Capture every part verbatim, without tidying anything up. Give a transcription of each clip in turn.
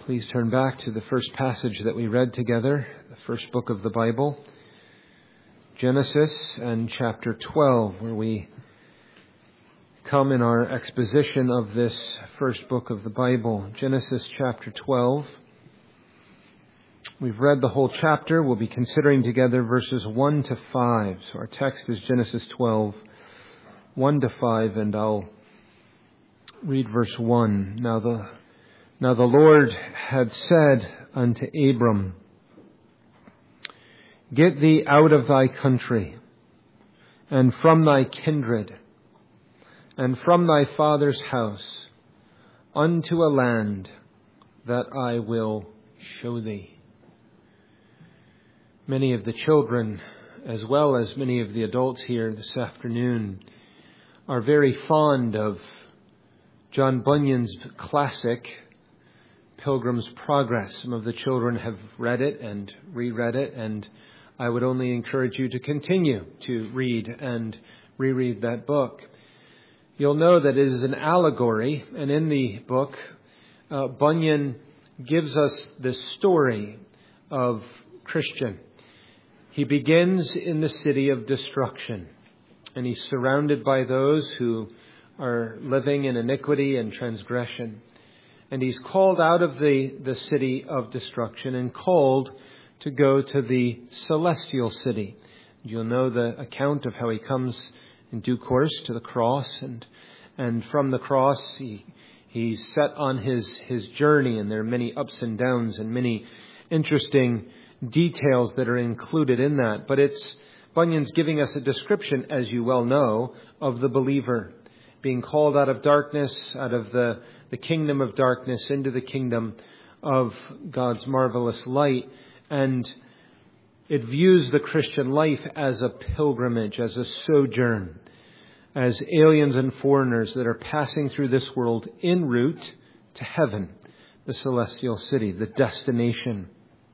Please turn back to the first passage that we read together, the first book of the Bible, Genesis and chapter twelve, where we come in our exposition of this first book of the Bible. Genesis chapter twelve. We've read the whole chapter. We'll be considering together verses one to five. So our text is Genesis twelve, one to five, and I'll read verse one. Now the Now the Lord had said unto Abram, Get thee out of thy country, and from thy kindred, and from thy father's house, unto a land that I will show thee. Many of the children, as well as many of the adults here this afternoon, are very fond of John Bunyan's classic, Pilgrim's Progress. Some of the children have read it and reread it, and I would only encourage you to continue to read and reread that book. You'll know that it is an allegory, and in the book, uh, Bunyan gives us the story of Christian. He begins in the city of destruction, and he's surrounded by those who are living in iniquity and transgression. And he's called out of the, the city of destruction and called to go to the celestial city. You'll know the account of how he comes in due course to the cross. And and from the cross, he he's set on his, his journey. And there are many ups and downs and many interesting details that are included in that. But it's Bunyan's giving us a description, as you well know, of the believer being called out of darkness, out of the the kingdom of darkness into the kingdom of God's marvelous light. And it views the Christian life as a pilgrimage, as a sojourn, as aliens and foreigners that are passing through this world en route to heaven, the celestial city, the destination.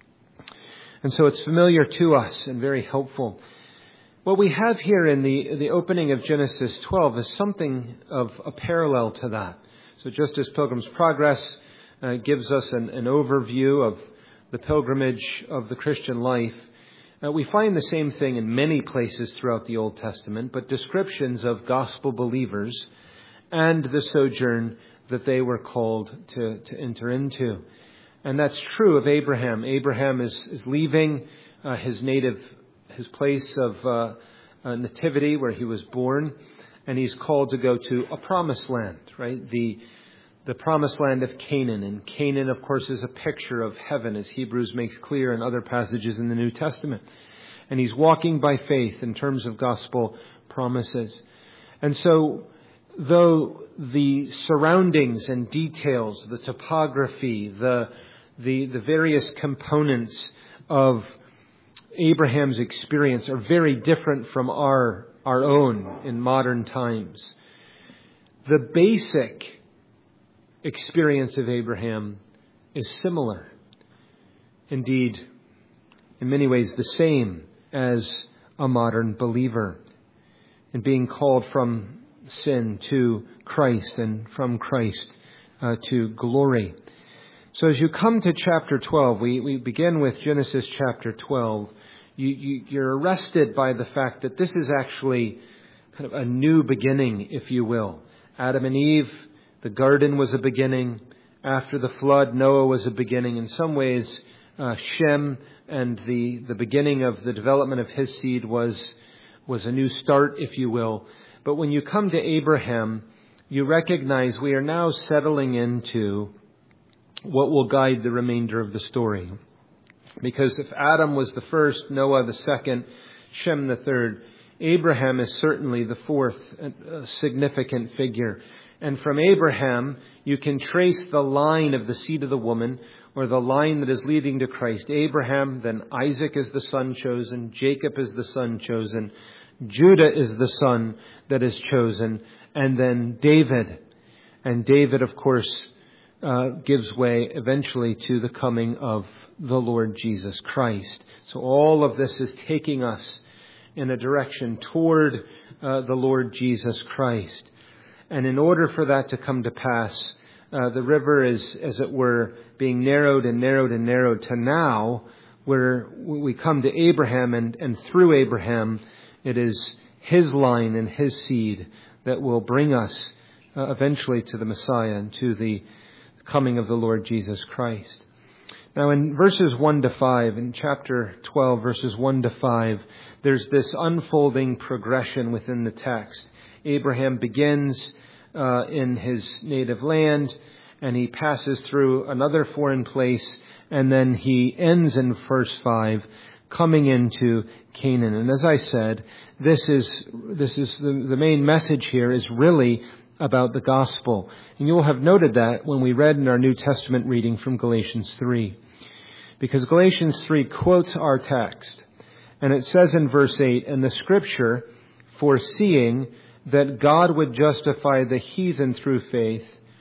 And so it's familiar to us and very helpful. What we have here in the, the opening of Genesis twelve is something of a parallel to that. So just as Pilgrim's Progress uh, gives us an, an overview of the pilgrimage of the Christian life, uh, we find the same thing in many places throughout the Old Testament, but descriptions of gospel believers and the sojourn that they were called to, to enter into. And that's true of Abraham. Abraham is, is leaving uh, his native, his place of uh, uh, nativity where he was born, and he's called to go to a promised land, right? The the promised land of Canaan. And Canaan, of course, is a picture of heaven, as Hebrews makes clear in other passages in the New Testament. And he's walking by faith in terms of gospel promises. And so, though the surroundings and details, the topography, the the, the various components of Abraham's experience are very different from our our own in modern times, the basic experience of Abraham is similar. Indeed, in many ways the same as a modern believer in being called from sin to Christ and from Christ uh, to glory. So as you come to chapter twelve, we, we begin with Genesis chapter twelve. You, you, you're arrested by the fact that this is actually kind of a new beginning, if you will. Adam and Eve, the garden was a beginning. After the flood, Noah was a beginning. In some ways, uh, Shem and the, the beginning of the development of his seed was, was a new start, if you will. But when you come to Abraham, you recognize we are now settling into what will guide the remainder of the story. Because if Adam was the first, Noah the second, Shem the third, Abraham is certainly the fourth uh, significant figure. And from Abraham, you can trace the line of the seed of the woman, or the line that is leading to Christ. Abraham, then Isaac is the son chosen, Jacob is the son chosen, Judah is the son that is chosen, and then David. And David, of course, uh, gives way eventually to the coming of the Lord Jesus Christ. So all of this is taking us in a direction toward uh, the Lord Jesus Christ. And in order for that to come to pass, Uh, the river is, as it were, being narrowed and narrowed and narrowed to now, where we come to Abraham, and, and through Abraham, it is his line and his seed that will bring us uh, eventually to the Messiah and to the coming of the Lord Jesus Christ. Now in verses one to five, in chapter twelve, verses one to five, there's this unfolding progression within the text. Abraham begins uh, in his native land, and he passes through another foreign place, and then he ends in verse five, coming into Canaan. And as I said, this is this is the, the main message here is really about the gospel. And you'll have noted that when we read in our New Testament reading from Galatians three. Because Galatians three quotes our text. And it says in verse eight, "And the Scripture, foreseeing that God would justify the heathen through faith,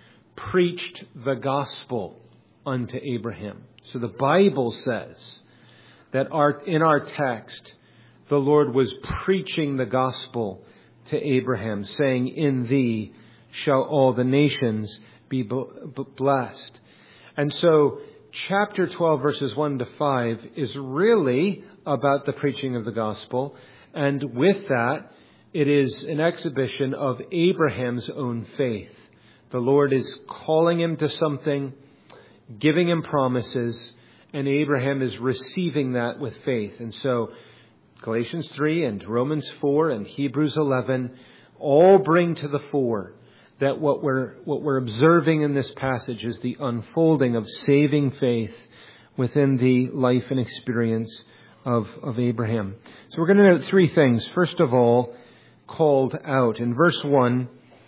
preached the gospel unto Abraham." So the Bible says that our, in our text, the Lord was preaching the gospel to Abraham, saying, "In thee shall all the nations be blessed." And so chapter twelve, verses one to five, is really about the preaching of the gospel. And with that, it is an exhibition of Abraham's own faith. The Lord is calling him to something, giving him promises, and Abraham is receiving that with faith. And so Galatians three and Romans four and Hebrews eleven all bring to the fore that what we're what we're observing in this passage is the unfolding of saving faith within the life and experience of, of Abraham. So we're going to note three things. First of all, called out. In verse one,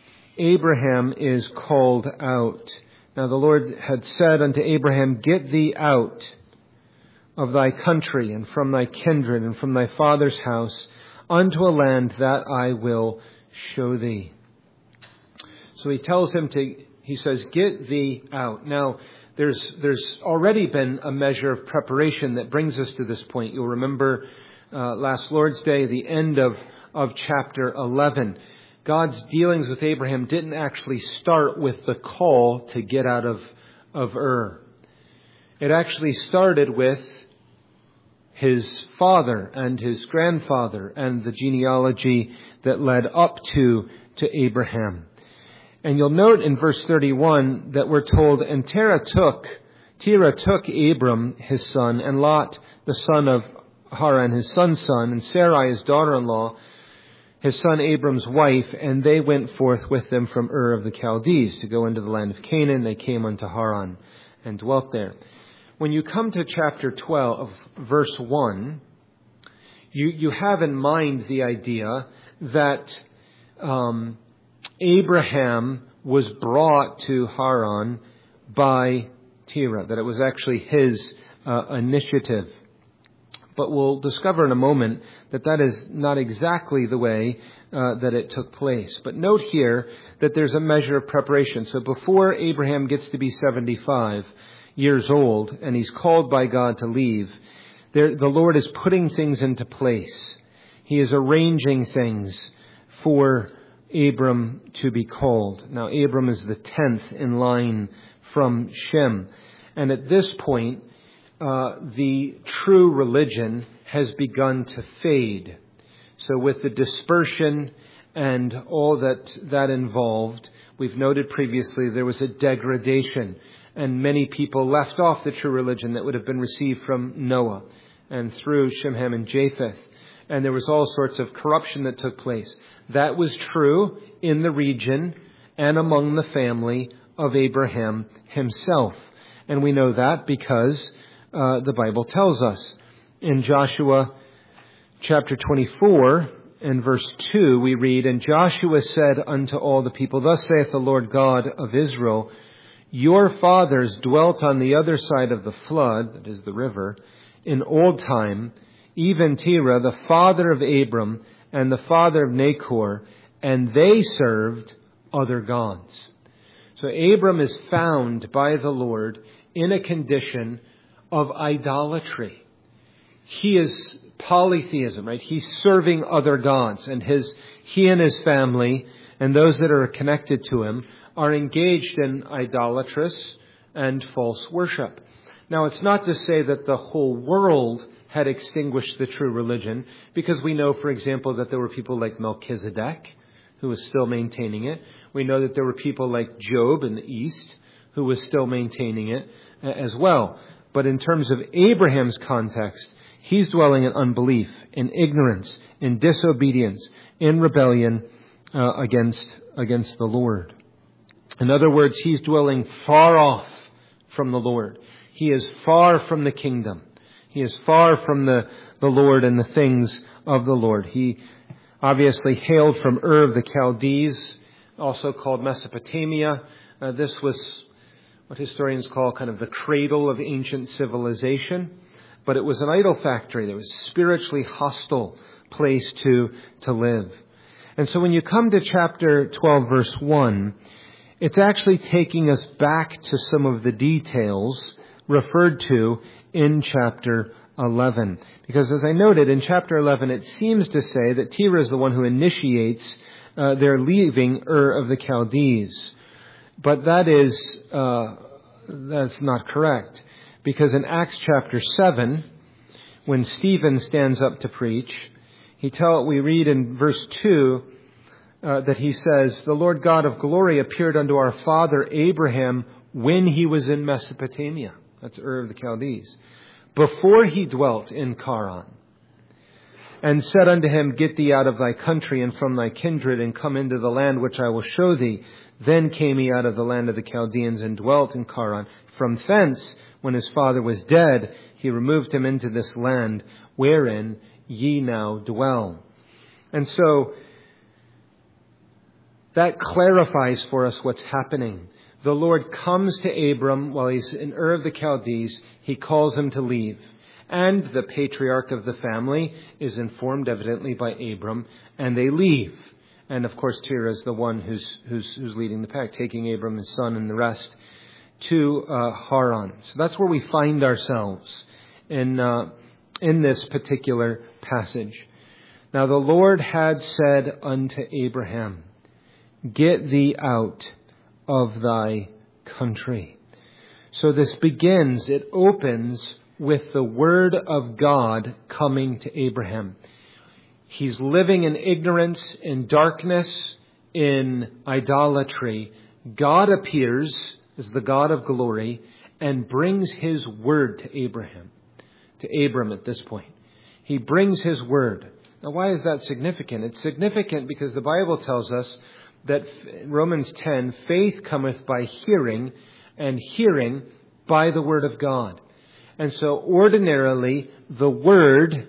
Abraham is called out. Now the Lord had said unto Abraham, "Get thee out of thy country and from thy kindred and from thy father's house unto a land that I will show thee." So he tells him to, he says, "Get thee out." Now, there's there's already been a measure of preparation that brings us to this point. You'll remember uh, last Lord's Day, the end of, of chapter eleven. God's dealings with Abraham didn't actually start with the call to get out of, of Ur. It actually started with his father and his grandfather and the genealogy that led up to, to Abraham. And you'll note in verse thirty-one that we're told, "And Terah took, Terah took Abram his son, and Lot the son of Haran his son's son, and Sarai his daughter-in-law, his son Abram's wife, and they went forth with them from Ur of the Chaldees to go into the land of Canaan. They came unto Haran and dwelt there." When you come to chapter twelve, verse one, you, you have in mind the idea that um, Abraham was brought to Haran by Terah, that it was actually his uh, initiative. But we'll discover in a moment that that is not exactly the way uh, that it took place. But note here that there's a measure of preparation. So before Abraham gets to be seventy-five years old and he's called by God to leave, there, the Lord is putting things into place. He is arranging things for Abram to be called. Now, Abram is the tenth in line from Shem. And at this point, uh, the true religion has begun to fade. So with the dispersion and all that that involved, we've noted previously there was a degradation. And many people left off the true religion that would have been received from Noah and through Shem, Ham, and Japheth. And there was all sorts of corruption that took place. That was true in the region and among the family of Abraham himself. And we know that because uh, the Bible tells us. In Joshua chapter twenty-four and verse two, we read, "And Joshua said unto all the people, Thus saith the Lord God of Israel, Your fathers dwelt on the other side of the flood," that is the river, "in old time, even Terah, the father of Abram, and the father of Nachor, and they served other gods." So Abram is found by the Lord in a condition of idolatry. He is polytheism, right? He's serving other gods, and his he and his family and those that are connected to him are engaged in idolatrous and false worship. Now, it's not to say that the whole world had extinguished the true religion, because we know, for example, that there were people like Melchizedek, who was still maintaining it. We know that there were people like Job in the East, who was still maintaining it as well. But in terms of Abraham's context, he's dwelling in unbelief, in ignorance, in disobedience, in rebellion uh, against, against the Lord. In other words, he's dwelling far off from the Lord. He is far from the kingdom. He is far from the, the Lord and the things of the Lord. He obviously hailed from Ur of the Chaldees, also called Mesopotamia. Uh, this was what historians call kind of the cradle of ancient civilization. But it was an idol factory. It was a spiritually hostile place to, to live. And so when you come to chapter twelve, verse one, it's actually taking us back to some of the details referred to in chapter eleven. Because as I noted, in chapter eleven, it seems to say that Terah is the one who initiates uh, their leaving Ur of the Chaldees. But that is, uh, that's not correct. Because in Acts chapter seven, when Stephen stands up to preach, he tell, we read in verse two uh, that he says, "The Lord God of glory appeared unto our father Abraham when he was in Mesopotamia." That's Ur of the Chaldees. "Before he dwelt in Charan, and said unto him, Get thee out of thy country and from thy kindred, and come into the land which I will show thee. Then came he out of the land of the Chaldeans and dwelt in Charan. From thence, when his father was dead, he removed him into this land wherein ye now dwell." And so that clarifies for us what's happening. The Lord comes to Abram while he's in Ur of the Chaldees. He calls him to leave. And the patriarch of the family is informed evidently by Abram, and they leave. And of course, Terah is the one who's, who's, who's leading the pack, taking Abram, his son, and the rest to uh, Haran. So that's where we find ourselves in uh, in this particular passage. "Now the Lord had said unto Abraham, Get thee out of thy country." So this begins, it opens with the word of God coming to Abraham. He's living in ignorance, in darkness, in idolatry. God appears as the God of glory and brings his word to Abraham, to Abram at this point. He brings his word. Now, why is that significant? It's significant because the Bible tells us that Romans ten, faith cometh by hearing, and hearing by the word of God. And so ordinarily, the word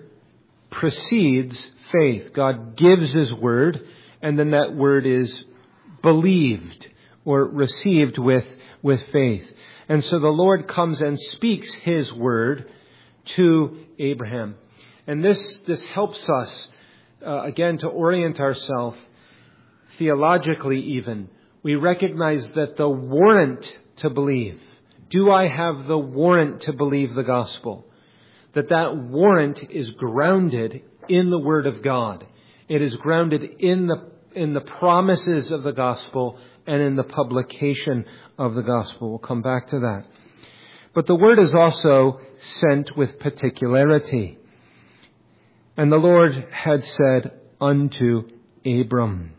precedes faith. God gives his word, and then that word is believed or received with, with faith. And so the Lord comes and speaks his word to Abraham. And this, this helps us, uh, again, to orient ourselves theologically even. We recognize that the warrant to believe, do I have the warrant to believe the gospel? That that warrant is grounded in the word of God. It is grounded in the in the promises of the gospel and in the publication of the gospel. We'll come back to that. But the word is also sent with particularity. And the Lord had said unto Abram.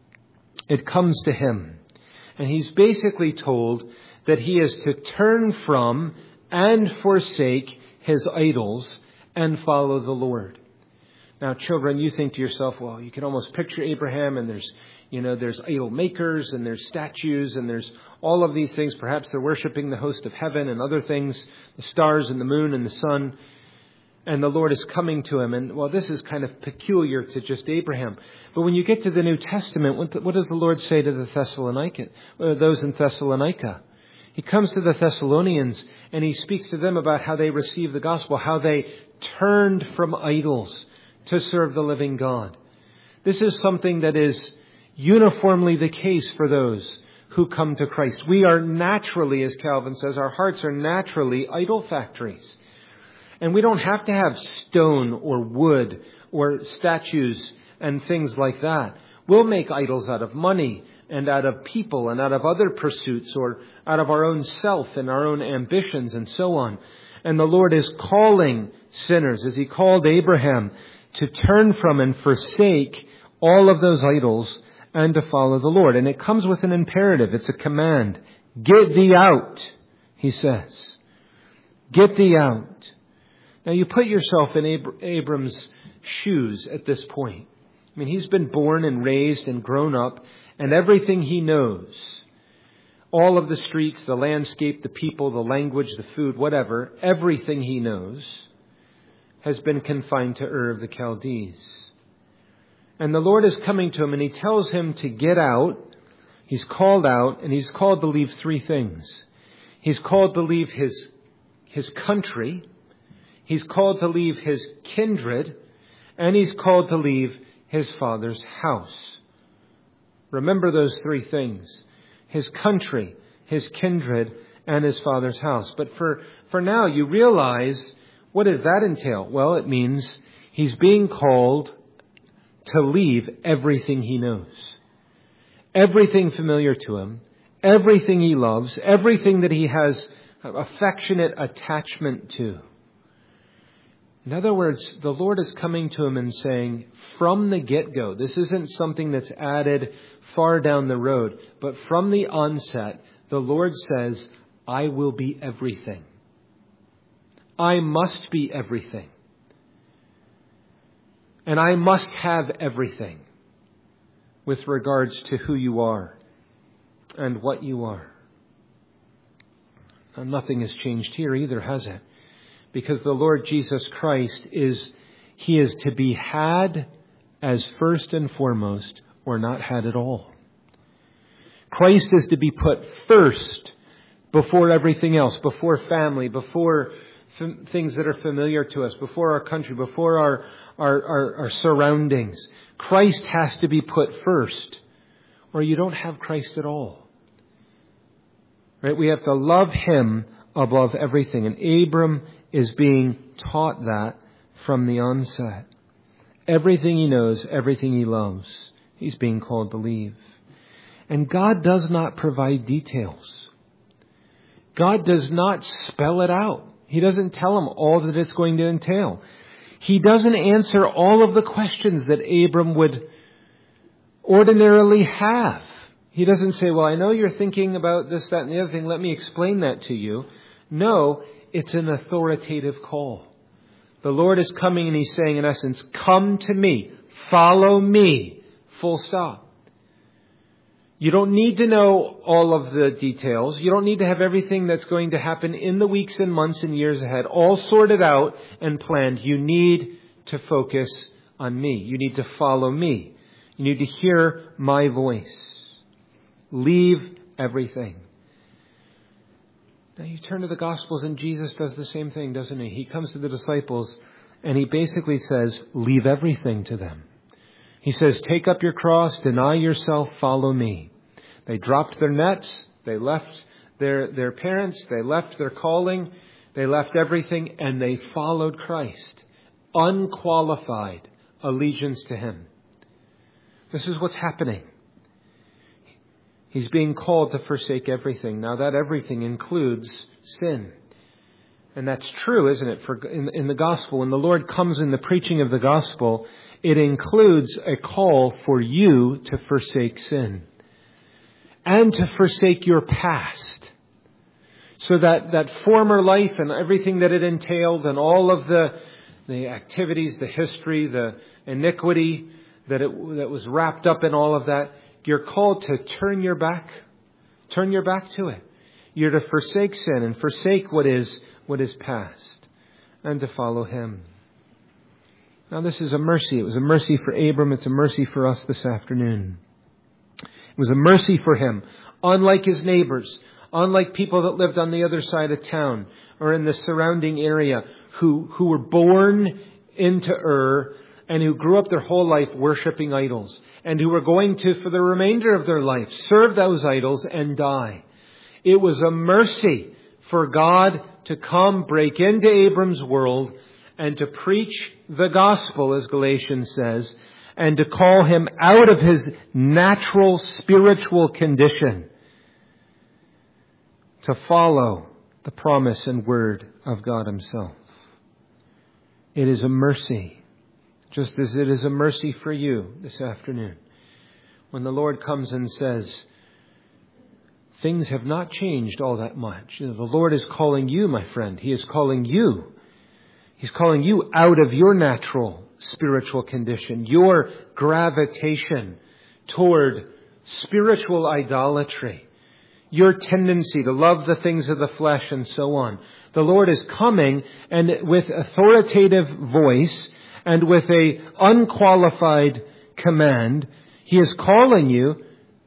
It comes to him. And he's basically told that he is to turn from and forsake his idols and follow the Lord. Now, children, you think to yourself, well, you can almost picture Abraham, and there's, you know, there's idol makers and there's statues and there's all of these things. Perhaps they're worshiping the host of heaven and other things, the stars and the moon and the sun. And the Lord is coming to him. And, well, this is kind of peculiar to just Abraham. But when you get to the New Testament, what does the Lord say to the Thessalonican, uh, those in Thessalonica? He comes to the Thessalonians and he speaks to them about how they received the gospel, how they turned from idols to serve the living God. This is something that is uniformly the case for those who come to Christ. We are naturally, as Calvin says, our hearts are naturally idol factories. And we don't have to have stone or wood or statues and things like that. We'll make idols out of money and out of people and out of other pursuits or out of our own self and our own ambitions and so on. And the Lord is calling sinners, as He called Abraham, to turn from and forsake all of those idols and to follow the Lord. And it comes with an imperative. It's a command. Get thee out, He says. Get thee out. Now you put yourself in Ab- Abram's shoes at this point. I mean, he's been born and raised and grown up, and everything he knows, all of the streets, the landscape, the people, the language, the food, whatever, everything he knows has been confined to Ur of the Chaldees. And the Lord is coming to him and He tells him to get out. He's called out, and he's called to leave three things. He's called to leave his, his country. He's called to leave his kindred. And he's called to leave his father's house. Remember those three things. His country, his kindred, and his father's house. But for, for now, you realize, what does that entail? Well, it means he's being called to leave everything he knows. Everything familiar to him. Everything he loves. Everything that he has affectionate attachment to. In other words, the Lord is coming to him and saying, from the get-go, this isn't something that's added far down the road, but from the onset, the Lord says, I will be everything. I must be everything. And I must have everything with regards to who you are and what you are. And nothing has changed here either, has it? Because the Lord Jesus Christ is, He is to be had as first and foremost, or not had at all. Christ is to be put first before everything else, before family, before f- things that are familiar to us, before our country, before our, our, our, our surroundings. Christ has to be put first, or you don't have Christ at all. Right? We have to love Him above everything. And Abram is being taught that from the onset. Everything he knows, everything he loves, he's being called to leave. And God does not provide details. God does not spell it out. He doesn't tell him all that it's going to entail. He doesn't answer all of the questions that Abram would ordinarily have. He doesn't say, well, I know you're thinking about this, that, and the other thing. Let me explain that to you. No, it's an authoritative call. The Lord is coming and He's saying, in essence, come to me, follow me, full stop. You don't need to know all of the details. You don't need to have everything that's going to happen in the weeks and months and years ahead all sorted out and planned. You need to focus on me. You need to follow me. You need to hear my voice. Leave everything. Now you turn to the Gospels and Jesus does the same thing, doesn't He? He comes to the disciples and He basically says, leave everything to them. He says, take up your cross, deny yourself, follow me. They dropped their nets. They left their, their parents. They left their calling. They left everything and they followed Christ. Unqualified allegiance to Him. This is what's happening. He's being called to forsake everything. Now that everything includes sin. And that's true, isn't it? For in, in the gospel, when the Lord comes in the preaching of the gospel, it includes a call for you to forsake sin. And to forsake your past. So that, that former life and everything that it entailed and all of the, the activities, the history, the iniquity that it, that was wrapped up in all of that, you're called to turn your back, turn your back to it. You're to forsake sin and forsake what is, what is past and to follow Him. Now this is a mercy. It was a mercy for Abram. It's a mercy for us this afternoon. It was a mercy for him. Unlike his neighbors, unlike people that lived on the other side of town or in the surrounding area who, who were born into Ur and who grew up their whole life worshiping idols and who were going to, for the remainder of their life, serve those idols and die. It was a mercy for God to come, break into Abram's world and to preach the gospel, as Galatians says, and to call him out of his natural spiritual condition to follow the promise and word of God himself. It is a mercy, just as it is a mercy for you this afternoon, when the Lord comes and says, things have not changed all that much. You know, the Lord is calling you, my friend. He is calling you. He's calling you out of your natural spiritual condition, your gravitation toward spiritual idolatry, your tendency to love the things of the flesh and so on. The Lord is coming, and with authoritative voice and with a unqualified command, He is calling you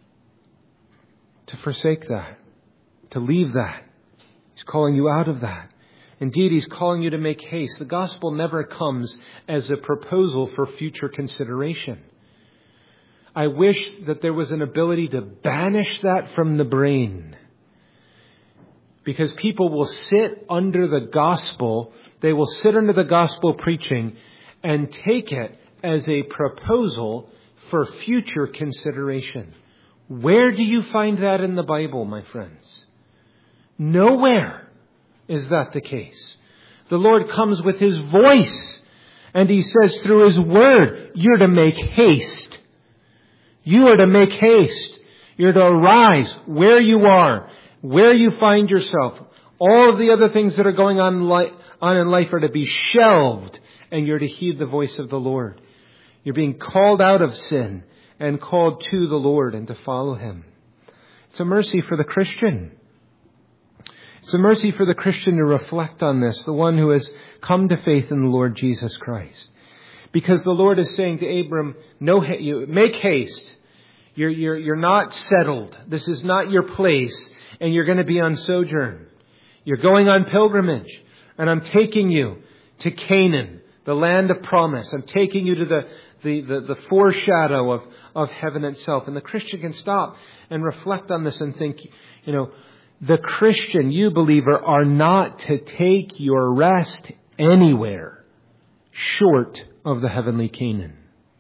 to forsake that, to leave that. He's calling you out of that. Indeed, He's calling you to make haste. The gospel never comes as a proposal for future consideration. I wish that there was an ability to banish that from the brain. Because people will sit under the gospel, they will sit under the gospel preaching and take it as a proposal for future consideration. Where do you find that in the Bible, my friends? Nowhere is that the case. The Lord comes with His voice, and He says through His word, you're to make haste. You are to make haste. You're to arise where you are, where you find yourself. All of the other things that are going on in life are to be shelved, and you're to heed the voice of the Lord. You're being called out of sin and called to the Lord and to follow Him. It's a mercy for the Christian. It's a mercy for the Christian to reflect on this, the one who has come to faith in the Lord Jesus Christ. Because the Lord is saying to Abram, no, you make haste. You're, you're, you're not settled. This is not your place, and you're going to be on sojourn. You're going on pilgrimage, and I'm taking you to Canaan, the land of promise. I'm taking you to the, the, the, the foreshadow of, of heaven itself. And the Christian can stop and reflect on this and think, you know, the Christian, you believer, are not to take your rest anywhere short of the heavenly Canaan.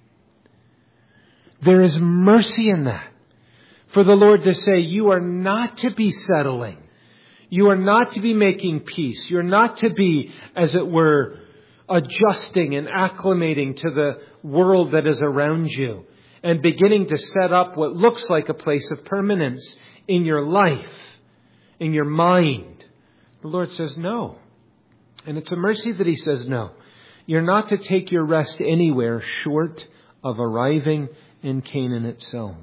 There is mercy in that. For the Lord to say, you are not to be settling. You are not to be making peace. You're not to be, as it were, adjusting and acclimating to the world that is around you and beginning to set up what looks like a place of permanence in your life, in your mind. The Lord says no. And it's a mercy that He says no. You're not to take your rest anywhere short of arriving in Canaan itself.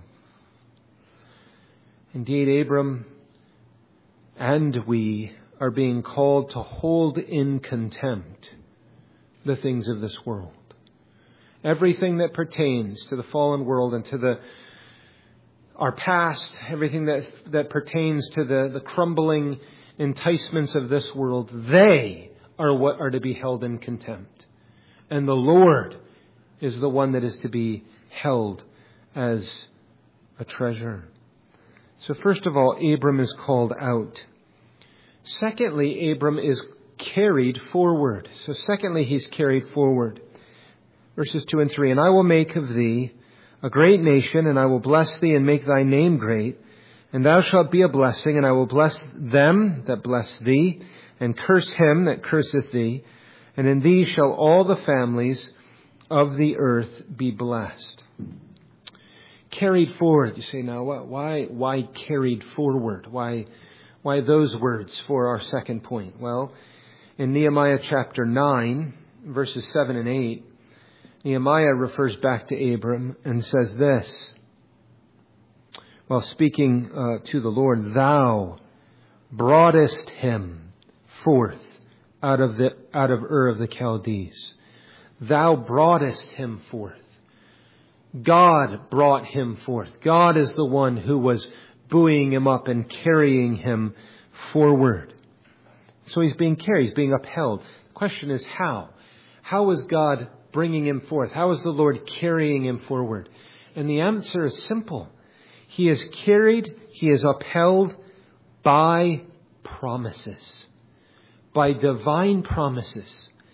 Indeed, Abram and we are being called to hold in contempt the things of this world. Everything that pertains to the fallen world and to the our past, everything that, that pertains to the, the crumbling enticements of this world, they are what are to be held in contempt. And the Lord is the one that is to be held as a treasure. So first of all, Abram is called out. Secondly, Abram is carried forward. So secondly, he's carried forward. Verses two and three, and I will make of thee a great nation, and I will bless thee and make thy name great, and thou shalt be a blessing, and I will bless them that bless thee, and curse him that curseth thee, and in thee shall all the families of the earth be blessed. Carried forward. You say, now, why, why carried forward? Why, why those words for our second point? Well, in Nehemiah chapter nine, verses seven and eight, Nehemiah refers back to Abram and says this, while speaking uh, to the Lord, thou broughtest him forth out of the out of Ur of the Chaldees. Thou broughtest him forth. God brought him forth. God is the one who was buoying him up and carrying him forward. So he's being carried, he's being upheld. The question is how? How is God bringing him forth? How is the Lord carrying him forward? And the answer is simple. He is carried, he is upheld by promises. By divine promises.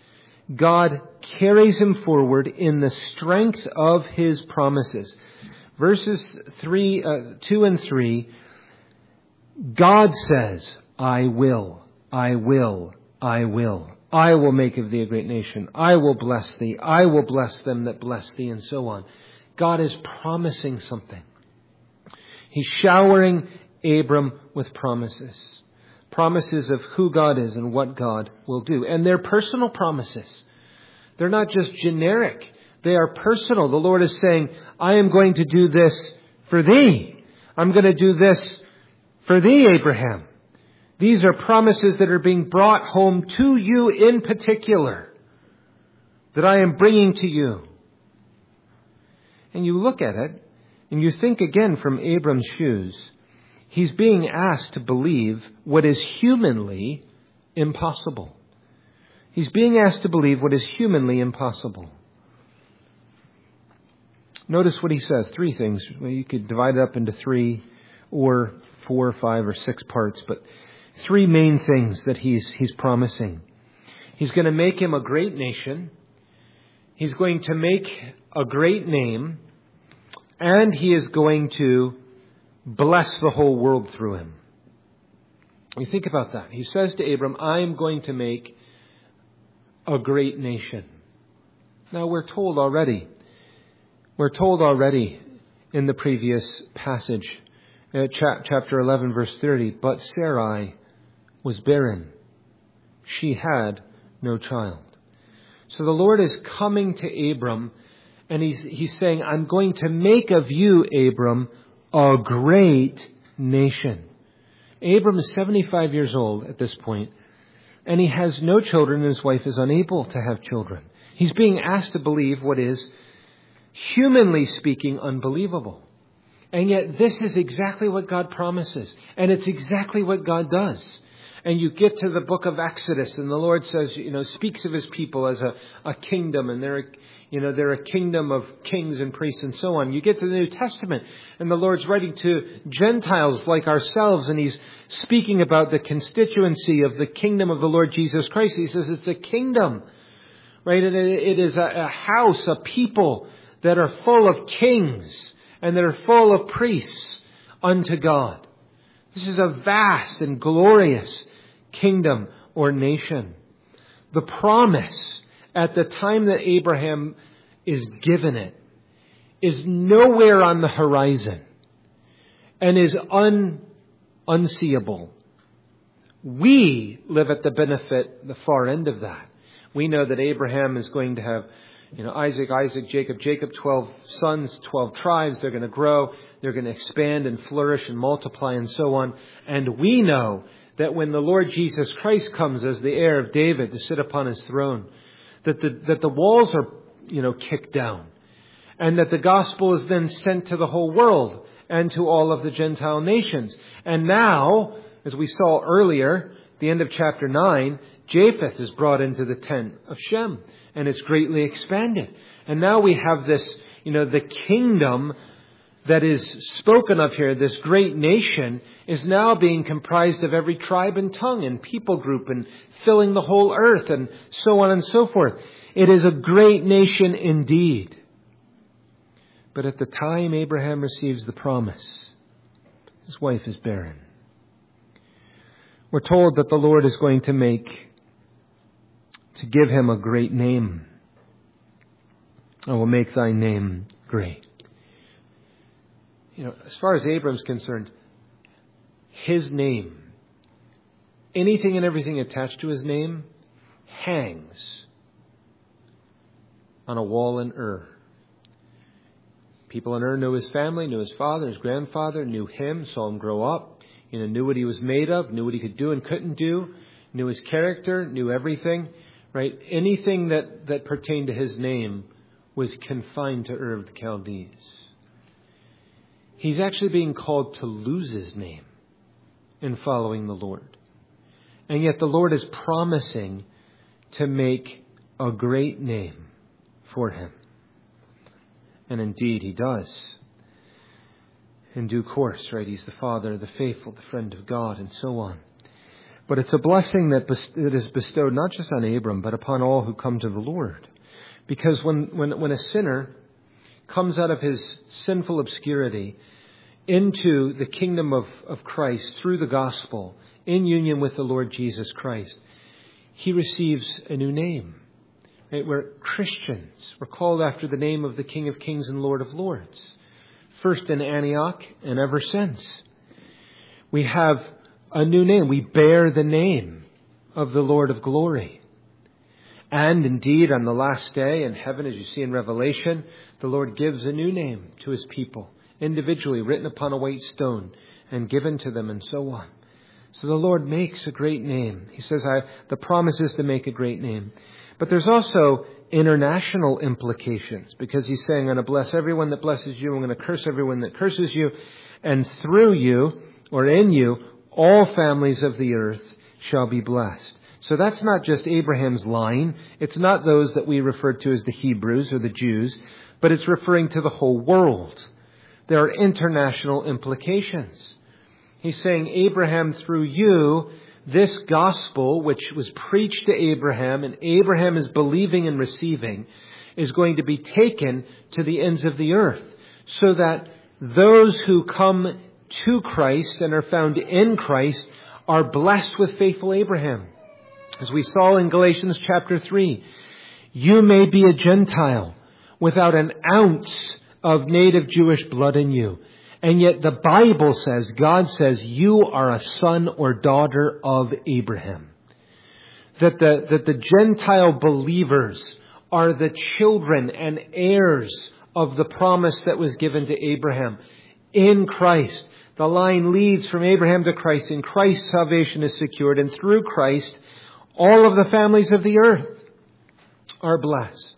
God carries him forward in the strength of his promises. Verses three, uh, two and three, God says, I will, I will, I will. I will make of thee a great nation. I will bless thee. I will bless them that bless thee, and so on. God is promising something. He's showering Abram with promises. Promises of who God is and what God will do. And they're personal promises. They're not just generic. They are personal. The Lord is saying, I am going to do this for thee. I'm going to do this for thee, Abraham. These are promises that are being brought home to you in particular, that I am bringing to you. And you look at it, and you think again from Abram's shoes, he's being asked to believe what is humanly impossible. He's being asked to believe what is humanly impossible. Notice what he says. Three things. Well, you could divide it up into three or four or five or six parts, but three main things that he's he's promising. He's going to make him a great nation. He's going to make a great name. And he is going to bless the whole world through him. You think about that. He says to Abram, I am going to make a great nation. Now we're told already, we're told already in the previous passage, uh, chapter eleven, verse thirty, but Sarai was barren. She had no child. So the Lord is coming to Abram, and he's, he's saying, I'm going to make of you, Abram, a great nation. Abram is seventy-five years old at this point, and he has no children, and his wife is unable to have children. He's being asked to believe what is, humanly speaking, unbelievable. And yet this is exactly what God promises. And it's exactly what God does. And you get to the book of Exodus, and the Lord says, you know, speaks of his people as a, a kingdom, and they're, you know, they're a kingdom of kings and priests and so on. You get to the New Testament, and the Lord's writing to Gentiles like ourselves, and he's speaking about the constituency of the kingdom of the Lord Jesus Christ. He says it's a kingdom, right? And it is a, a house, a people that are full of kings and that are full of priests unto God. This is a vast and glorious kingdom or nation. The promise at the time that Abraham is given it is nowhere on the horizon and is un, unseeable. We live at the benefit, the far end of that. We know that Abraham is going to have, you know, Isaac, Isaac, Jacob, Jacob, twelve sons, twelve tribes. They're going to grow. They're going to expand and flourish and multiply and so on. And we know that when the Lord Jesus Christ comes as the heir of David to sit upon his throne, that the, that the walls are, you know, kicked down, and that the gospel is then sent to the whole world and to all of the Gentile nations. And now, as we saw earlier, the end of chapter nine, Japheth is brought into the tent of Shem, and it's greatly expanded. And now we have this, you know, the kingdom that is spoken of here, this great nation, is now being comprised of every tribe and tongue and people group and filling the whole earth and so on and so forth. It is a great nation indeed. But at the time Abraham receives the promise, his wife is barren. We're told that the Lord is going to make, to give him a great name. I will make thy name great. You know, as far as Abram's concerned, his name, anything and everything attached to his name, hangs on a wall in Ur. People in Ur knew his family, knew his father, his grandfather, knew him, saw him grow up, you know, knew what he was made of, knew what he could do and couldn't do, knew his character, knew everything, right? Anything that, that pertained to his name was confined to Ur of the Chaldees. He's actually being called to lose his name in following the Lord. And yet the Lord is promising to make a great name for him. And indeed he does. In due course, right? He's the father of the faithful, the friend of God, and so on. But it's a blessing that, bes- that is bestowed not just on Abram, but upon all who come to the Lord. Because when, when, when a sinner comes out of his sinful obscurity into the kingdom of, of Christ through the gospel, in union with the Lord Jesus Christ, he receives a new name. Right? We're Christians. We're called after the name of the King of Kings and Lord of Lords. First in Antioch and ever since. We have a new name. We bear the name of the Lord of glory. And indeed, on the last day in heaven, as you see in Revelation, the Lord gives a new name to his people, individually written upon a white stone and given to them, and so on. So the Lord makes a great name. He says, I, the promise is to make a great name. But there's also international implications, because he's saying, I'm going to bless everyone that blesses you. I'm going to curse everyone that curses you. And through you, or in you, all families of the earth shall be blessed. So that's not just Abraham's line. It's not those that we refer to as the Hebrews or the Jews, but it's referring to the whole world. There are international implications. He's saying, Abraham, through you, this gospel, which was preached to Abraham, and Abraham is believing and receiving, is going to be taken to the ends of the earth, so that those who come to Christ and are found in Christ are blessed with faithful Abraham. As we saw in Galatians chapter three, you may be a Gentile without an ounce of native Jewish blood in you. And yet the Bible says, God says, you are a son or daughter of Abraham. That the, that the Gentile believers are the children and heirs of the promise that was given to Abraham in Christ. The line leads from Abraham to Christ. In Christ, salvation is secured. And through Christ, all of the families of the earth are blessed.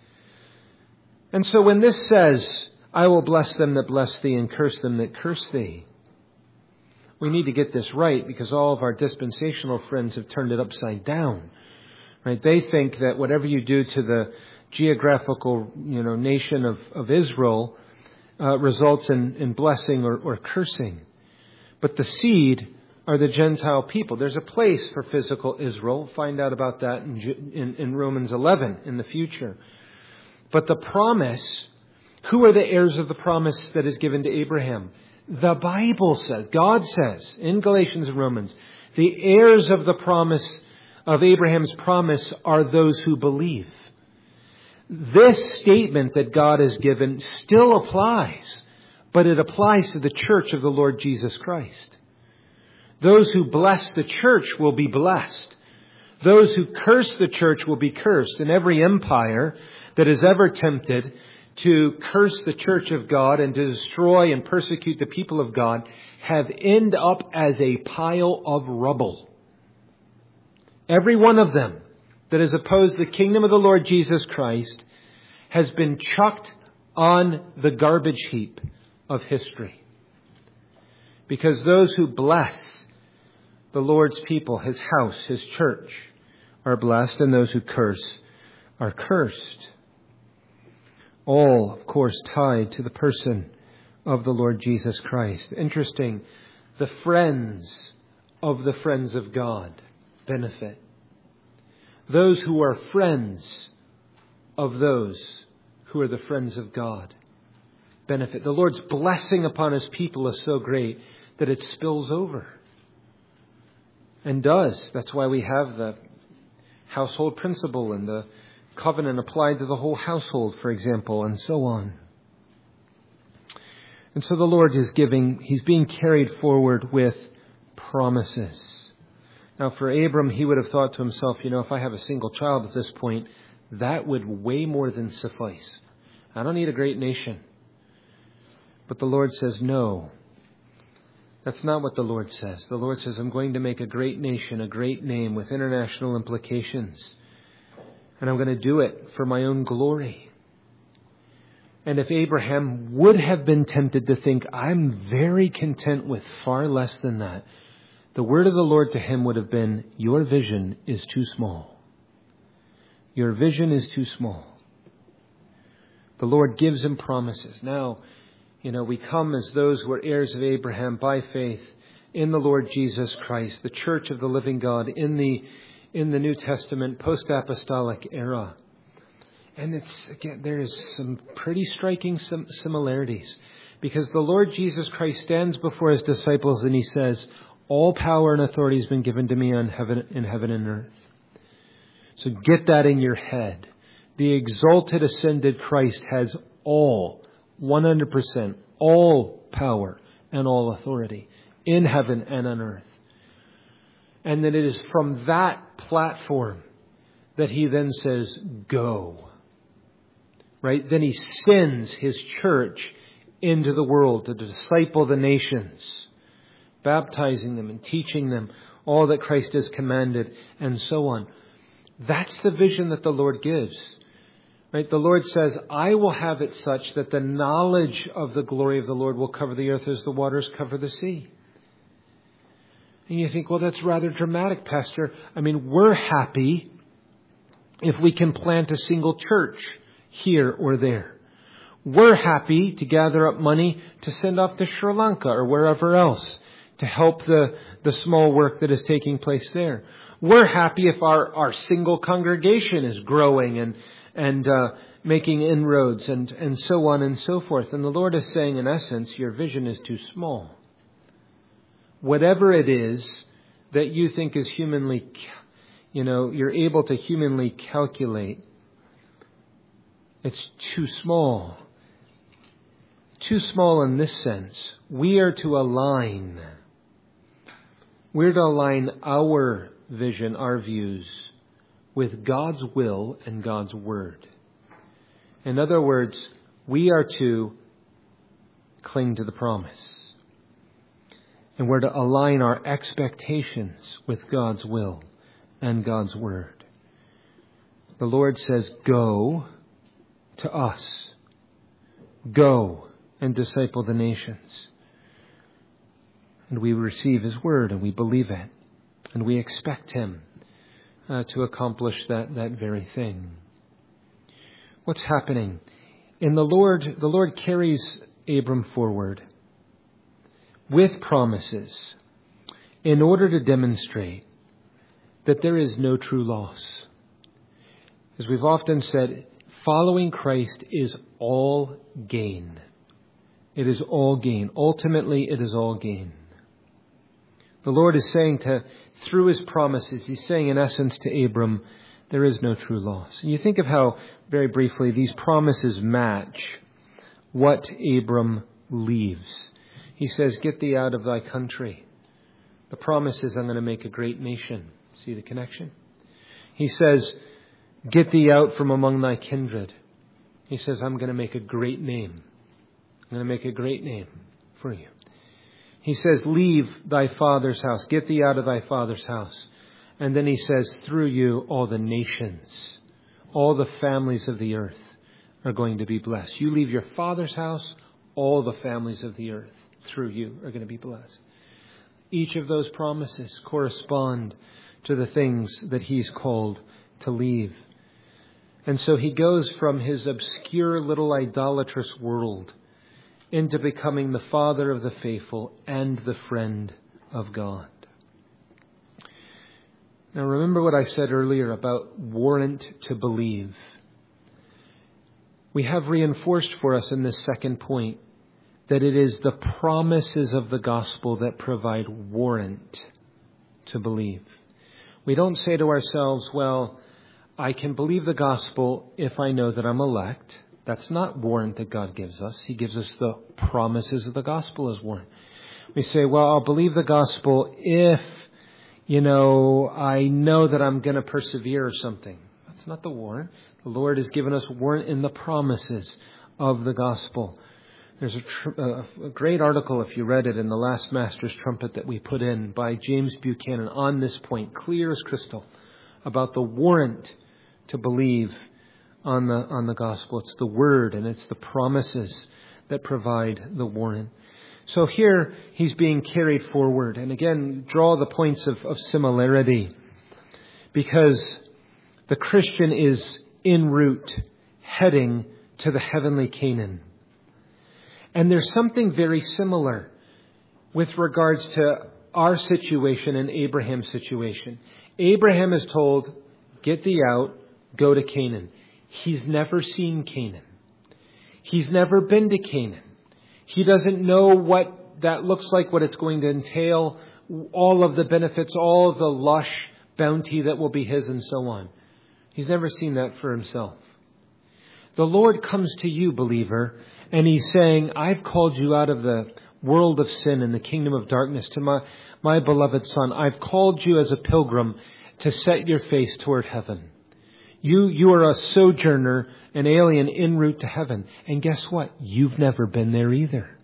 And so when this says, I will bless them that bless thee and curse them that curse thee, we need to get this right, because all of our dispensational friends have turned it upside down. Right? They think that whatever you do to the geographical, you know, nation of, of Israel uh, results in, in blessing or, or cursing. But the seed are the Gentile people. There's a place for physical Israel. Find out about that in, in, in Romans eleven in the future. But the promise, who are the heirs of the promise that is given to Abraham? The Bible says, God says in Galatians and Romans, the heirs of the promise, of Abraham's promise, are those who believe. This statement that God has given still applies, but it applies to the church of the Lord Jesus Christ. Those who bless the church will be blessed. Those who curse the church will be cursed. And every empire that is ever tempted to curse the church of God and to destroy and persecute the people of God have ended up as a pile of rubble. Every one of them that has opposed the kingdom of the Lord Jesus Christ has been chucked on the garbage heap of history. Because those who bless the Lord's people, His house, His church, are blessed, and those who curse are cursed. All, of course, tied to the person of the Lord Jesus Christ. Interesting, the friends of the friends of God benefit. Those who are friends of those who are the friends of God benefit. The Lord's blessing upon His people is so great that it spills over. And does. That's why we have the household principle and the covenant applied to the whole household, for example, and so on. And so the Lord is giving, He's being carried forward with promises. Now for Abram, he would have thought to himself, you know, if I have a single child at this point, that would way more than suffice. I don't need a great nation. But the Lord says, no. That's not what the Lord says. The Lord says, I'm going to make a great nation, a great name with international implications. And I'm going to do it for my own glory. And if Abraham would have been tempted to think, I'm very content with far less than that, the word of the Lord to him would have been, your vision is too small. Your vision is too small. The Lord gives him promises. Now, you know, we come as those who are heirs of Abraham by faith in the Lord Jesus Christ, the church of the living God in the in the New Testament post-apostolic era. And it's again, there is some pretty striking sim- similarities, because the Lord Jesus Christ stands before his disciples and he says, all power and authority has been given to me on heaven, in heaven and earth. So get that in your head. The exalted, ascended Christ has all, one hundred percent, all power and all authority in heaven and on earth. And that it is from that platform that he then says, go. Right? Then he sends his church into the world to disciple the nations, baptizing them and teaching them all that Christ has commanded and so on. That's the vision that the Lord gives. Right? The Lord says, I will have it such that the knowledge of the glory of the Lord will cover the earth as the waters cover the sea. And you think, well, that's rather dramatic, Pastor. I mean, we're happy if we can plant a single church here or there. We're happy to gather up money to send off to Sri Lanka or wherever else to help the, the small work that is taking place there. We're happy if our, our single congregation is growing and, and uh, making inroads and, and so on and so forth. And the Lord is saying, in essence, your vision is too small. Whatever it is that you think is humanly, you know, you're able to humanly calculate, it's too small. Too small in this sense. We are to align. We're to align our vision, our views, with God's will and God's word. In other words, we are to cling to the promise. And we're to align our expectations with God's will and God's word. The Lord says, go to us. Go and disciple the nations. And we receive his word and we believe it. And we expect him uh, to accomplish that, that very thing. What's happening? In the Lord, the Lord carries Abram forward with promises in order to demonstrate that there is no true loss. As we've often said, following Christ is all gain. It is all gain. Ultimately, it is all gain. The Lord is saying to, through his promises, he's saying in essence to Abram, there is no true loss. And you think of how, very briefly, these promises match what Abram leaves. He says, get thee out of thy country. The promise is, I'm going to make a great nation. See the connection? He says, get thee out from among thy kindred. He says, I'm going to make a great name. I'm going to make a great name for you. He says, leave thy father's house. Get thee out of thy father's house. And then he says, through you, all the nations, all the families of the earth are going to be blessed. You leave your father's house, all the families of the earth through you are going to be blessed. Each of those promises correspond to the things that he's called to leave. And so he goes from his obscure little idolatrous world into becoming the father of the faithful and the friend of God. Now remember what I said earlier about warrant to believe. We have reinforced for us in this second point that it is the promises of the gospel that provide warrant to believe. We don't say to ourselves, well, I can believe the gospel if I know that I'm elect. That's not warrant that God gives us. He gives us the promises of the gospel as warrant. We say, well, I'll believe the gospel if, you know, I know that I'm going to persevere or something. That's not the warrant. The Lord has given us warrant in the promises of the gospel. There's a, tr- a great article, if you read it, in the Last Master's Trumpet that we put in by James Buchanan on this point, clear as crystal, about the warrant to believe on the on the gospel. It's the word and it's the promises that provide the warrant. So here he's being carried forward. And again, draw the points of, of similarity, because the Christian is en route, heading to the heavenly Canaan. And there's something very similar with regards to our situation and Abraham's situation. Abraham is told, get thee out, go to Canaan. He's never seen Canaan. He's never been to Canaan. He doesn't know what that looks like, what it's going to entail, all of the benefits, all of the lush bounty that will be his and so on. He's never seen that for himself. The Lord comes to you, believer, and He's saying, I've called you out of the world of sin and the kingdom of darkness to my, my beloved Son. I've called you as a pilgrim to set your face toward heaven. You, you are a sojourner, an alien en route to heaven. And guess what? You've never been there either.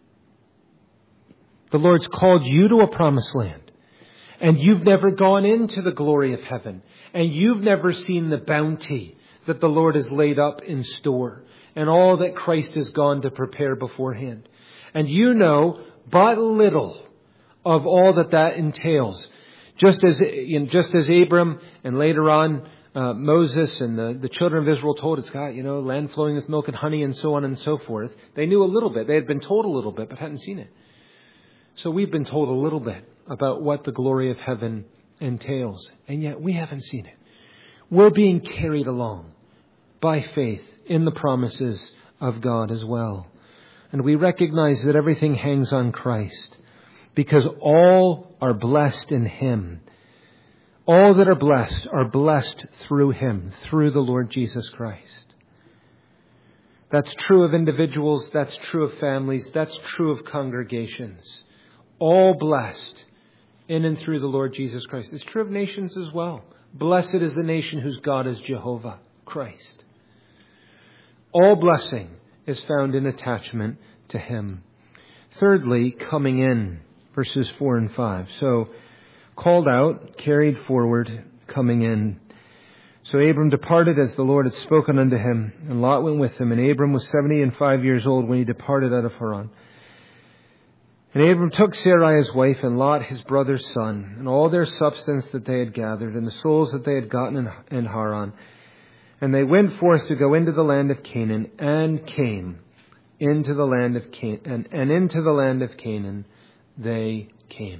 The Lord's called you to a promised land. And you've never gone into the glory of heaven. And you've never seen the bounty that the Lord has laid up in store. And all that Christ has gone to prepare beforehand. And you know but little of all that that entails. Just as, just as Abram and later on uh, Moses and the, the children of Israel told, it's got, you know, land flowing with milk and honey and so on and so forth. They knew a little bit. They had been told a little bit, but hadn't seen it. So we've been told a little bit about what the glory of heaven entails. And yet we haven't seen it. We're being carried along by faith in the promises of God as well. And we recognize that everything hangs on Christ because all are blessed in Him. All that are blessed are blessed through Him, through the Lord Jesus Christ. That's true of individuals. That's true of families. That's true of congregations. All blessed in and through the Lord Jesus Christ. It's true of nations as well. Blessed is the nation whose God is Jehovah, Christ. All blessing is found in attachment to Him. Thirdly, coming in, verses four and five. So, called out, carried forward, coming in. So Abram departed as the Lord had spoken unto him, and Lot went with him. And Abram was seventy and five years old when he departed out of Haran. And Abram took Sarai his wife, and Lot his brother's son, and all their substance that they had gathered, and the souls that they had gotten in, in Haran. And they went forth to go into the land of Canaan, and came into the land of Canaan, and, and into the land of Canaan they came.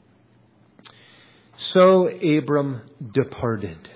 So Abram departed.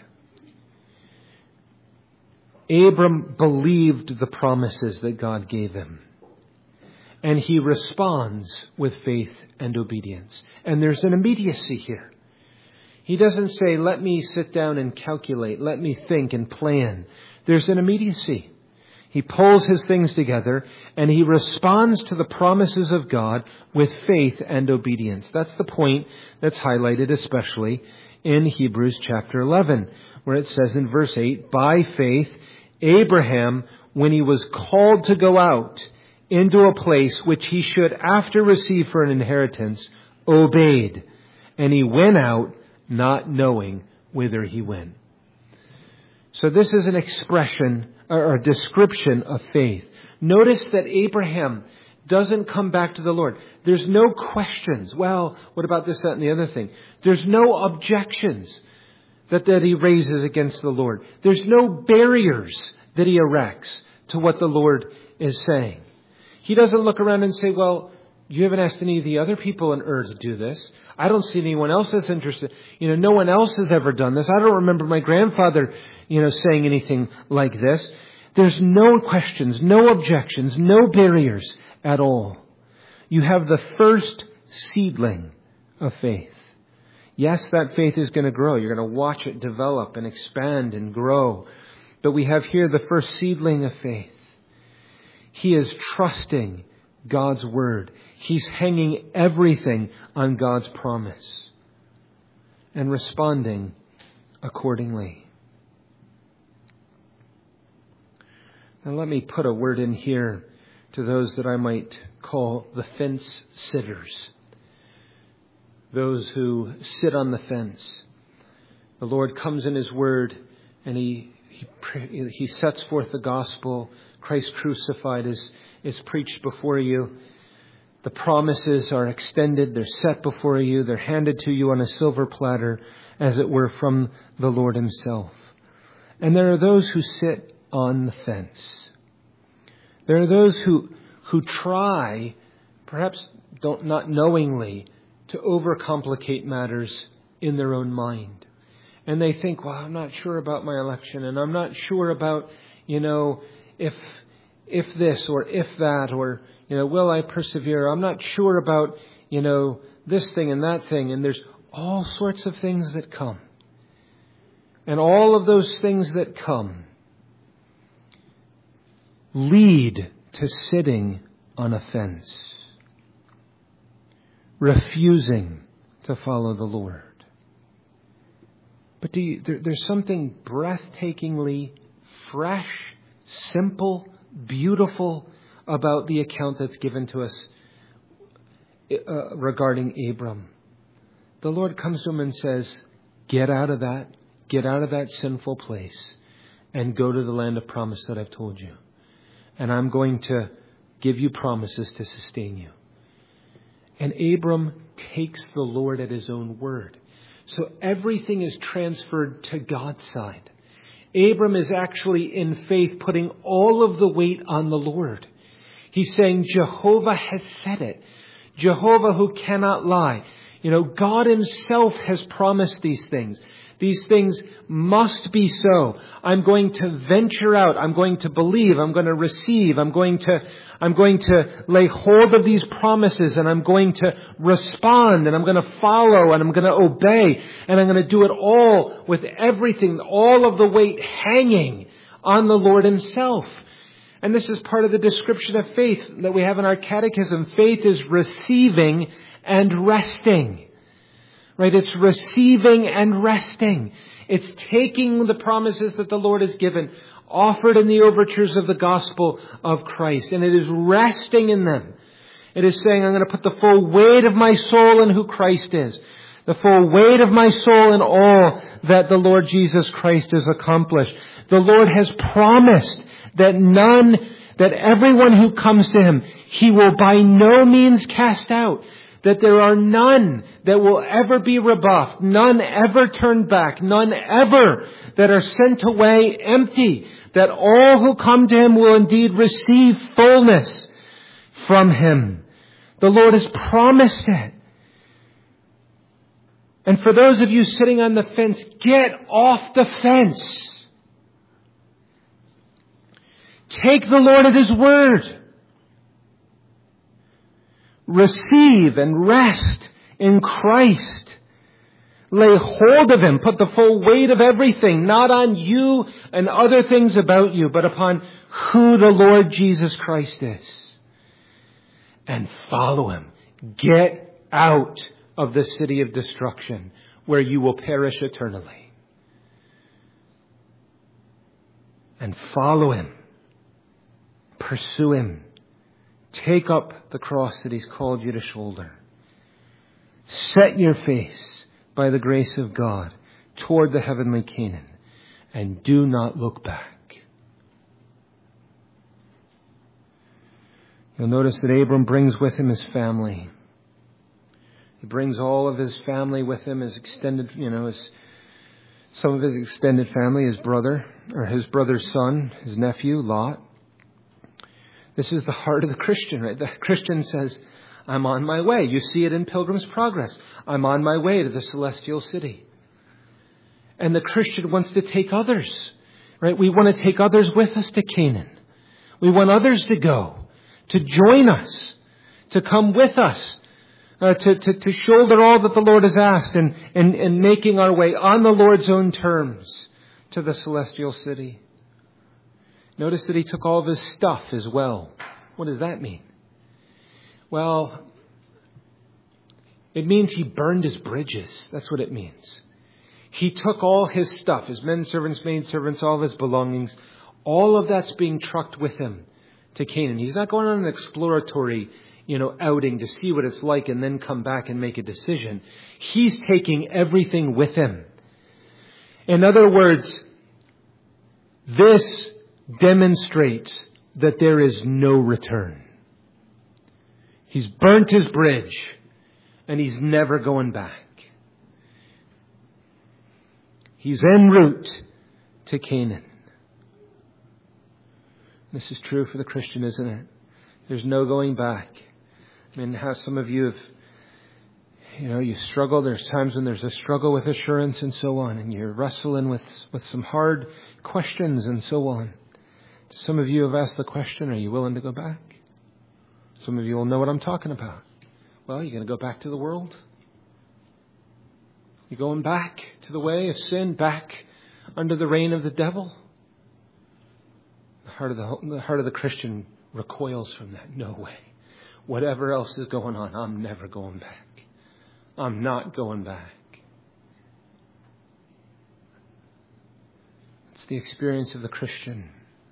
Abram believed the promises that God gave him. And he responds with faith and obedience. And there's an immediacy here. He doesn't say, let me sit down and calculate. Let me think and plan. There's an immediacy. He pulls his things together and he responds to the promises of God with faith and obedience. That's the point that's highlighted especially in Hebrews chapter eleven, where it says in verse eight, by faith, Abraham, when he was called to go out into a place which he should after receive for an inheritance, obeyed. And he went out not knowing whither he went. So this is an expression or a description of faith. Notice that Abraham doesn't come back to the Lord. There's no questions. Well, what about this, that, and the other thing? There's no objections that, that he raises against the Lord. There's no barriers that he erects to what the Lord is saying. He doesn't look around and say, well, you haven't asked any of the other people on Ur to do this. I don't see anyone else that's interested. You know, no one else has ever done this. I don't remember my grandfather, you know, saying anything like this. There's no questions, no objections, no barriers at all. You have the first seedling of faith. Yes, that faith is going to grow. You're going to watch it develop and expand and grow. But we have here the first seedling of faith. He is trusting God's word. He's hanging everything on God's promise and responding accordingly. Now let me put a word in here to those that I might call the fence sitters. Those who sit on the fence. The Lord comes in His word and He He, he sets forth the gospel. Christ crucified is, is preached before you. The promises are extended. They're set before you. They're handed to you on a silver platter, as it were, from the Lord Himself. And there are those who sit on the fence. There are those who, who try, perhaps don't not knowingly, to overcomplicate matters in their own mind. And they think, well, I'm not sure about my election, and I'm not sure about, you know, if if this or if that, or, you know, will I persevere? I'm not sure about, you know, this thing and that thing. And there's all sorts of things that come. And all of those things that come lead to sitting on a fence, refusing to follow the Lord. But do you, there, there's something breathtakingly fresh, simple, beautiful about the account that's given to us uh, regarding Abram. The Lord comes to him and says, get out of that, get out of that sinful place and go to the land of promise that I've told you. And I'm going to give you promises to sustain you. And Abram takes the Lord at his own word. So everything is transferred to God's side. Abram is actually in faith putting all of the weight on the Lord. He's saying, Jehovah has said it. Jehovah who cannot lie. You know, God himself has promised these things. These things must be so. I'm going to venture out. I'm going to believe. I'm going to receive. I'm going to, I'm going to lay hold of these promises, and I'm going to respond, and I'm going to follow, and I'm going to obey, and I'm going to do it all with everything, all of the weight hanging on the Lord himself. And this is part of the description of faith that we have in our catechism. Faith is receiving and resting. Right? It's receiving and resting. It's taking the promises that the Lord has given, offered in the overtures of the gospel of Christ, and it is resting in them. It is saying, I'm going to put the full weight of my soul in who Christ is. The full weight of my soul in all that the Lord Jesus Christ has accomplished. The Lord has promised that none, that everyone who comes to him, he will by no means cast out. That there are none that will ever be rebuffed, none ever turned back, none ever that are sent away empty. That all who come to him will indeed receive fullness from him. The Lord has promised it. And for those of you sitting on the fence, get off the fence. Take the Lord at his word. Receive and rest in Christ. Lay hold of him. Put the full weight of everything, not on you and other things about you, but upon who the Lord Jesus Christ is. And follow him. Get out of the city of destruction where you will perish eternally. And follow him. Pursue him. Take up the cross that he's called you to shoulder. Set your face by the grace of God toward the heavenly Canaan, and do not look back. You'll notice that Abram brings with him his family. He brings all of his family with him, his extended, you know, his, some of his extended family, his brother, or his brother's son, his nephew, Lot. This is the heart of the Christian, right? The Christian says, I'm on my way. You see it in Pilgrim's Progress. I'm on my way to the celestial city. And the Christian wants to take others, right? We want to take others with us to Canaan. We want others to go, to join us, to come with us, uh, to, to, to shoulder all that the Lord has asked, and, and, and making our way on the Lord's own terms to the celestial city. Notice that he took all of his stuff as well. What does that mean? Well, it means he burned his bridges. That's what it means. He took all his stuff, his men servants, maid servants, all of his belongings. All of that's being trucked with him to Canaan. He's not going on an exploratory, you know, outing to see what it's like and then come back and make a decision. He's taking everything with him. In other words, this demonstrates that there is no return. He's burnt his bridge and he's never going back. He's en route to Canaan. This is true for the Christian, isn't it? There's no going back. I mean, how some of you have, You know, you struggle. There's times when there's a struggle with assurance and so on, and you're wrestling with, with some hard questions and so on. Some of you have asked the question, are you willing to go back? Some of you will know what I'm talking about. Well, you're going to go back to the world? You're going back to the way of sin, back under the reign of the devil? The heart of the, the heart of the Christian recoils from that. No way. Whatever else is going on, I'm never going back. I'm not going back. It's the experience of the Christian.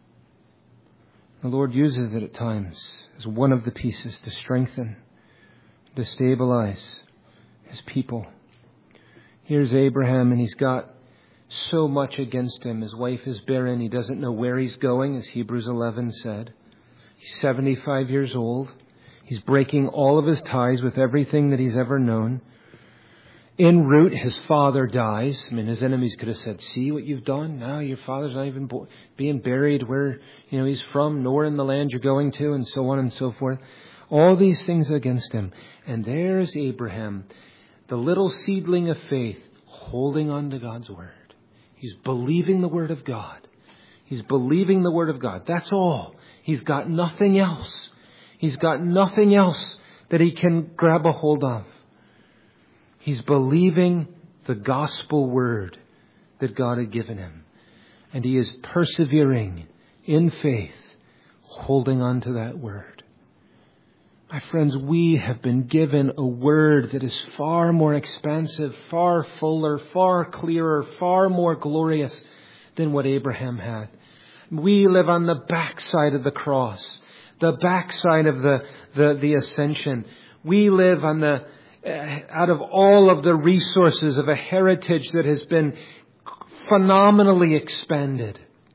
The Lord uses it at times as one of the pieces to strengthen, to stabilize His people. Here's Abraham, and he's got so much against him. His wife is barren. He doesn't know where he's going, as Hebrews eleven said. He's seventy-five years old. He's breaking all of his ties with everything that he's ever known. En route, his father dies. I mean, his enemies could have said, see what you've done? Now your father's not even bo- being buried where, you know, he's from, nor in the land you're going to, and so on and so forth. All these things against him. And there's Abraham, the little seedling of faith, holding on to God's word. He's believing the word of God. He's believing the word of God. That's all. He's got nothing else. He's got nothing else that he can grab a hold of. He's believing the gospel word that God had given him. And he is persevering in faith, holding on to that word. My friends, we have been given a word that is far more expansive, far fuller, far clearer, far more glorious than what Abraham had. We live on the backside of the cross, the backside of the, the, the ascension. We live on the out of all of the resources of a heritage that has been phenomenally expanded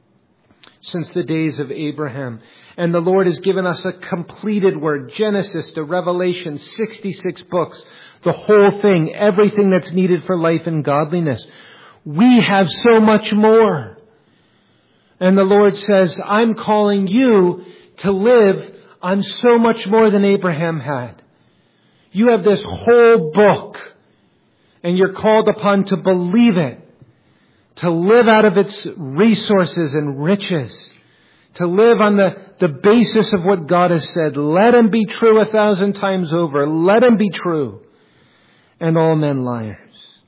since the days of Abraham. And the Lord has given us a completed word, Genesis to Revelation, sixty-six books, the whole thing, everything that's needed for life and godliness. We have so much more. And the Lord says, I'm calling you to live on so much more than Abraham had. You have this whole book, and you're called upon to believe it, to live out of its resources and riches, to live on the, the basis of what God has said. Let him be true a thousand times over. Let him be true, and all men liars.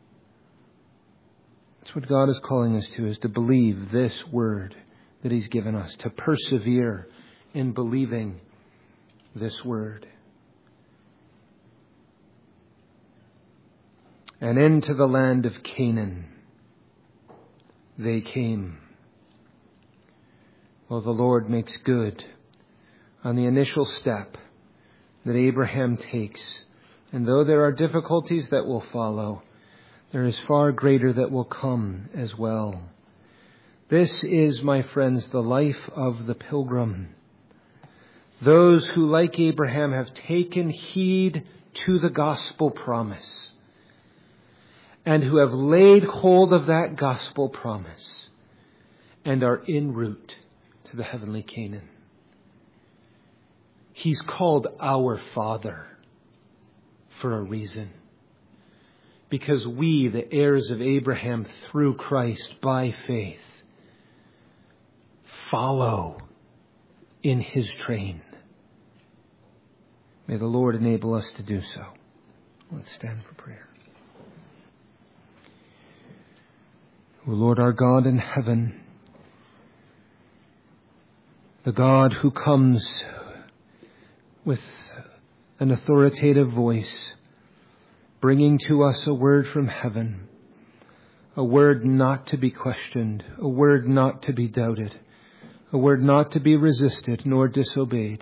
That's what God is calling us to, is to believe this word that he's given us, to persevere in believing this word. And into the land of Canaan they came. Well, the Lord makes good on the initial step that Abraham takes. And though there are difficulties that will follow, there is far greater that will come as well. This is, my friends, the life of the pilgrim. Those who, like Abraham, have taken heed to the gospel promise, and who have laid hold of that gospel promise and are en route to the heavenly Canaan. He's called our Father for a reason. Because we, the heirs of Abraham through Christ by faith, follow in his train. May the Lord enable us to do so. Let's stand for prayer. O Lord, our God in heaven, the God who comes with an authoritative voice, bringing to us a word from heaven, a word not to be questioned, a word not to be doubted, a word not to be resisted nor disobeyed.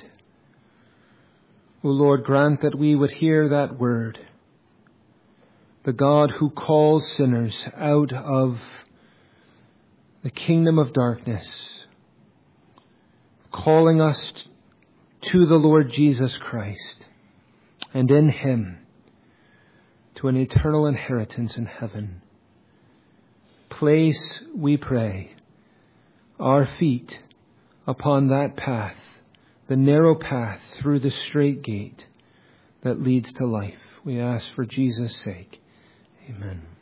O Lord, grant that we would hear that word, the God who calls sinners out of the kingdom of darkness, calling us to the Lord Jesus Christ, and in him to an eternal inheritance in heaven. Place, we pray, our feet upon that path, the narrow path through the straight gate that leads to life. We ask for Jesus' sake. Amen.